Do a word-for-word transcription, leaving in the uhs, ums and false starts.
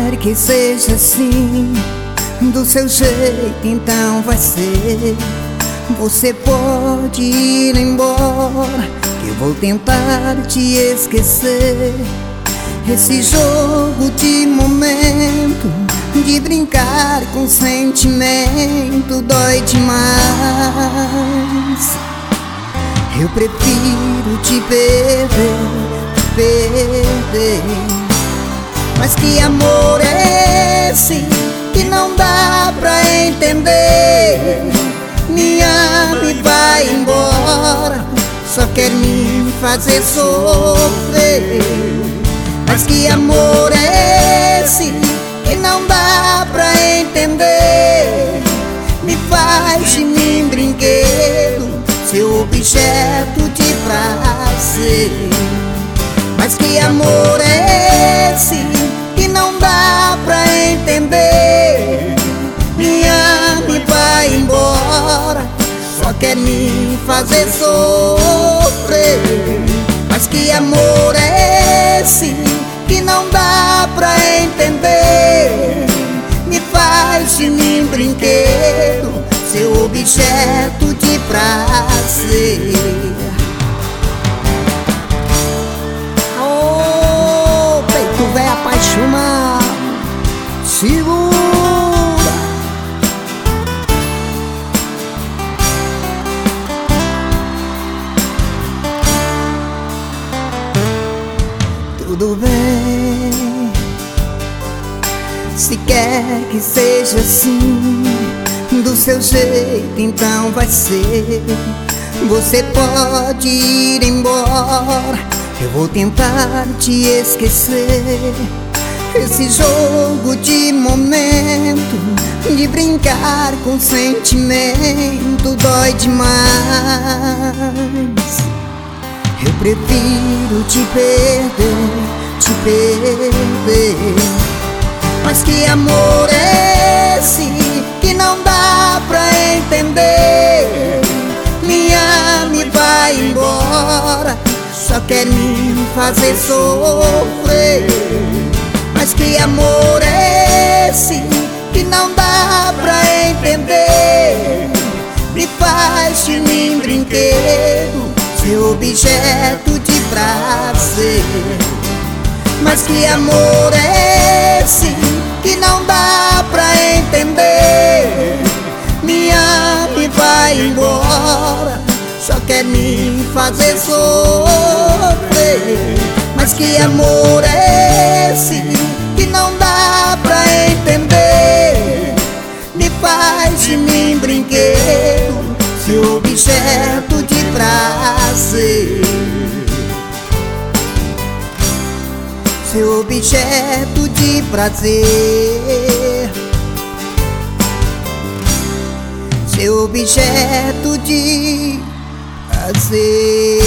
quer que seja assim, do seu jeito então vai ser. Você pode ir embora, que eu vou tentar te esquecer. Esse jogo de momento, de brincar com sentimento, dói demais. Eu prefiro te perder, te perder. Mas que amor é esse que não dá pra entender? Me ama e vai embora, só quer me fazer sofrer. Mas que amor é esse que não dá pra entender? Me faz de mim brinquedo, seu objeto de prazer. Mas que amor é esse que não dá pra entender? Me ama e vai embora, só quer me fazer sofrer. Mas que amor é esse que não dá pra entender? Me faz de mim brinquedo, seu objeto de prazer. Oh, peito véio apaixonado, segura. Tudo bem, se quer que seja assim, do seu jeito então vai ser. Você pode ir embora, eu vou tentar te esquecer. Esse jogo de momento, de brincar com sentimento, dói demais. Eu prefiro te perder, te perder. Mas que amor é esse que não dá pra entender? Me ama e vai embora, só quer me fazer sofrer. Mas que amor é esse que não dá pra entender? Me faz de mim brinquedo, seu objeto de prazer. Mas que amor é esse que não dá pra entender? Me ama e vai embora, só quer me fazer sofrer. Mas que amor é esse que não dá pra entender? Me faz de mim brinquedo, seu objeto de prazer. Seu objeto de prazer. Seu objeto de prazer.